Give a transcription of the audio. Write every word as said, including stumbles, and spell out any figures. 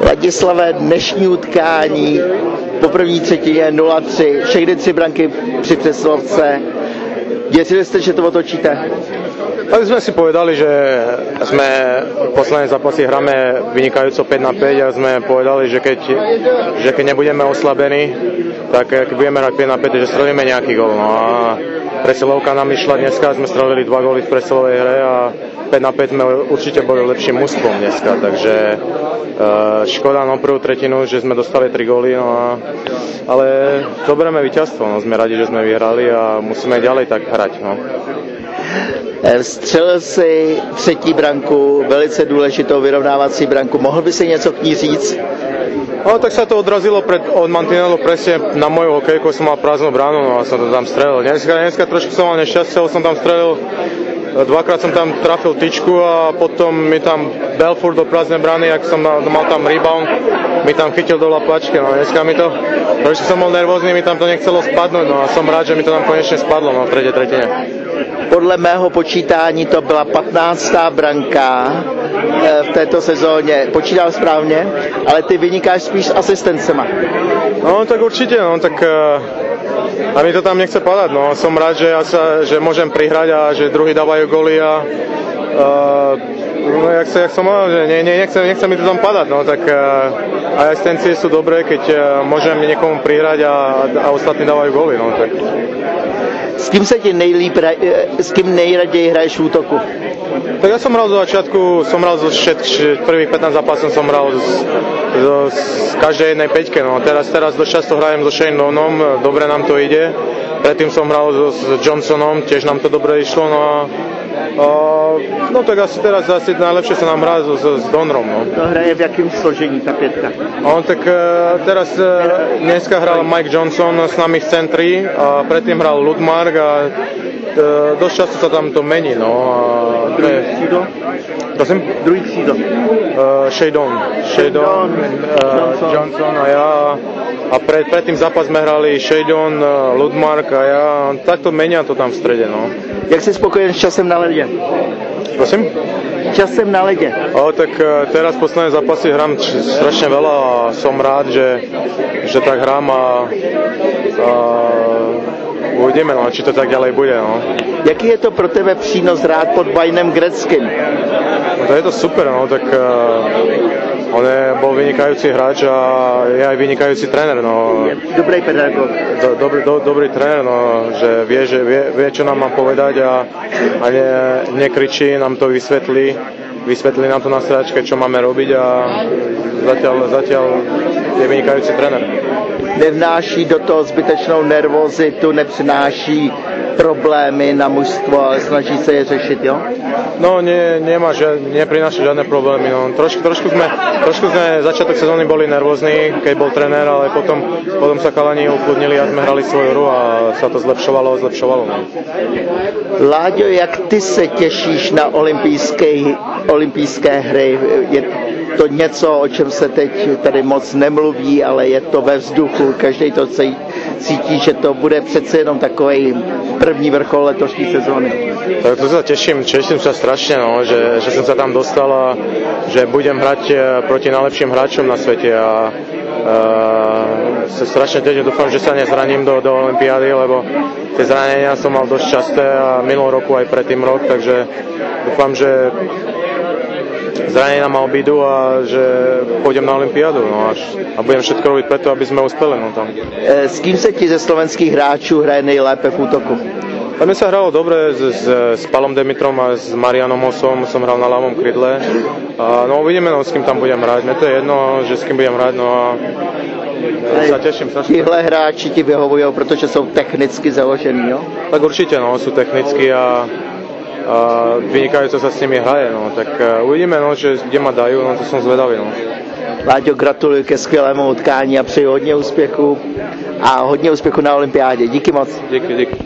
Ladislave, dnešní utkání po první třetině nula tři, všechny tři branky při přesilovce. Věřili jste, že to otočíte? Tak sme si povedali, že sme posledné zápasy hráme vynikajúco päť na päť a sme povedali, že keď, že keď nebudeme oslabení, tak keď budeme hrať päť na päť, že strelíme nejaký gól. No a presilovka nám išla dneska, sme strelili dva góly v presilovej hre a päť na päť sme určite boli lepším mužstvom dneska, takže uh, škoda no prvú tretinu, že sme dostali tri góly, no a, ale zoberieme víťazstvo, no sme radi, že sme vyhrali a musíme ďalej tak hrať. No. Vstřelil si třetí branku, velice důležitou vyrovnávací branku. Mohl by si něco k ní říct? No, tak sa to odrazilo pred, od mantinelu presne na moju hokejku, som mal prázdnu bránu, no a som to tam strelil. Dneska, dneska trošku som mal nešťastie, som tam strelil, dvakrát som tam trafil tyčku a potom mi tam Belfort do prázdnej brány, ak som mal, mal tam rebound, mi tam chytil do lapačky, no dneska mi to, trošku som bol nervózny, mi tam to nechcelo spadnúť, no a som rád, že mi to tam konečne spadlo, no v tretej tretine. Podle mého počítání to byla patnáctá branka v této sezóně. Počítal správně, ale ty vynikáš spíš s asistencema. No tak určite, no tak a mi to tam nechce padať, no som rád, že, ja sa, že môžem prihrať a že druhý dávajú góly a uh, no jak, sa, jak som mal, že ne, ne, nechce, nechce mi to tam padať, no tak uh, aj asistencie sú dobré, keď uh, môžem niekomu prihrať a, a ostatní dávajú góly, no tak. S kým se ti nejlíp, s kým nejraději hraješ v útoku? Tak ja som hral do začiatku, som hral zo všetkých, prvých pätnásť zápasov som hral z, z, z každej jednej peťke, no teraz, teraz dosť často hrajem so Shane Downom, dobre nám to ide, predtým som hral so, s Johnsonom, tiež nám to dobre išlo, no a Uh, no tak asi teraz asi najlepšie sa nám hrá s, s Donrom. No. To hraje v jakém složení ta pětka? On tak uh, teraz uh, dneska hral Mike Johnson s nami v centri a predtým hral Ludmark a uh, dosť často sa tam to mení. No. Uh, Druhý křídlo? Prosím? Druhý křídlo. Uh, Shadon. Shadon, uh, Johnson a ja. A pred, pred tým zápas sme hrali Shadon, uh, Ludmark a ja. Takto menia to tam v strede. No. Jak jsi spokojen s časem na ledě? Prosím? Časem na ledě. O, tak teraz posledné zápasy hrám strašne veľa a som rád, že, že tak hrám a, a uvidíme, no, či to tak ďalej bude. No. Jaký je to pro tebe přínos hrát pod Waynem Gretzkym? No, to je to super, no, tak uh, on je, bol vynikajúci hráč a je aj vynikajúci tréner. No. Je dobrý pedagog. Do, dobrý, do, dobrý tréner, no, že vie, že vie, vie, čo nám má povedať a, a ne, nekričí, nám to vysvetlí. Vysvetlí nám to na sedačke, čo máme robiť a zatiaľ, zatiaľ je vynikajúci tréner. Nevnáší do toho zbytečnou nervozitu, nepřináší problémy na mužstvo, ale snaží se je řešit, jo? No, nie, nemá, neprináša žiadne problémy. No. Trošku, trošku, sme, trošku sme začiatok sezóny boli nervózni, keď bol tréner, ale potom, potom sa chalani ukludnili a sme hrali svoju hru a sa to zlepšovalo, zlepšovalo. No. Láďo, jak ty se těšíš na olympijské, olympijské hry? Je to něco, o čem se teď tady moc nemluví, ale je to ve vzduchu, každý to cítí, že to bude přece jenom takový první vrchol letošní sezóny. Tak to sa teším, teším sa strašne, no, že, že som sa tam dostal a že budem hrať proti najlepším hráčom na svete a Uh, sa strašne teším, dúfam, že sa nezraním do, do olympiády, lebo tie zranenia som mal dosť časté a minulý roku aj predtým rok, takže dúfam, že zranenia ma obídu a že pôjdem na olympiádu, no, až, a budem všetko robiť preto, aby sme uspeli. No, tam. S kým sa ti ze slovenských hráčů hraje nejlépe v útoku? A mne sa hralo dobre s, s, s Palom Demitrom a s Marianom Osom, som hral na ľavom krydle. A, no uvidíme, no, s kým tam budem hrať. Mne to je jedno, že s kým budem hrať, no a sa teším. Tihle hráči ti vyhovujú, protože sú technicky založení, jo? Tak určite, no, sú technicky a, a vynikajúco sa s nimi hraje, no. Tak uh, uvidíme, no, že kde ma dajú, no, to som zvedavý, no. Láďo, gratuluju ke skvělému utkání a přeji hodně úspěchu a hodně úspěchu na olympiádě. Díky moc. Díky, díky.